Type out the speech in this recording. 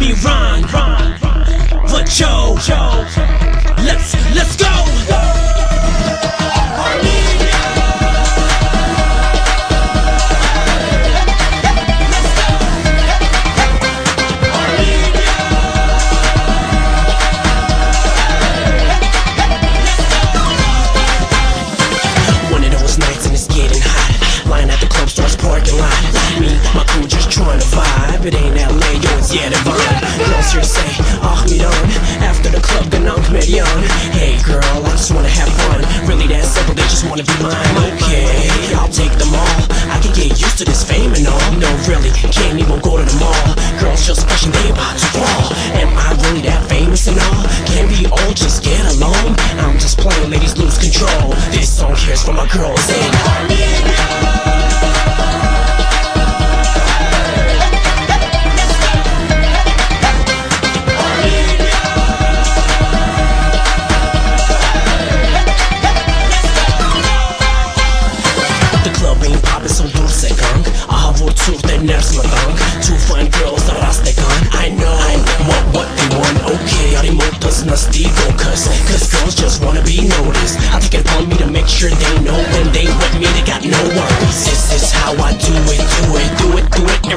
me run, for Joe. Let's go. It ain't LA, yo, it's Yerevan. Girls here say, Ahmiran. After the club, ganang median. Hey girl, I just wanna have fun. Really that simple, they just wanna be mine. Okay, I'll take them all. I can get used to this fame and all. No, really, can't even go to the mall. Girls just pushing, they about to fall. Am I really that famous and all? Can we all just get along? I'm just playing, ladies lose control. This song here's for my girls. Two fine girls, the Rastekan. I know what they want. Okay, Arimotas Nastigo, cause girls just wanna be noticed. I take it upon me to make sure they know when they with me, they got no worries. This is how I do it,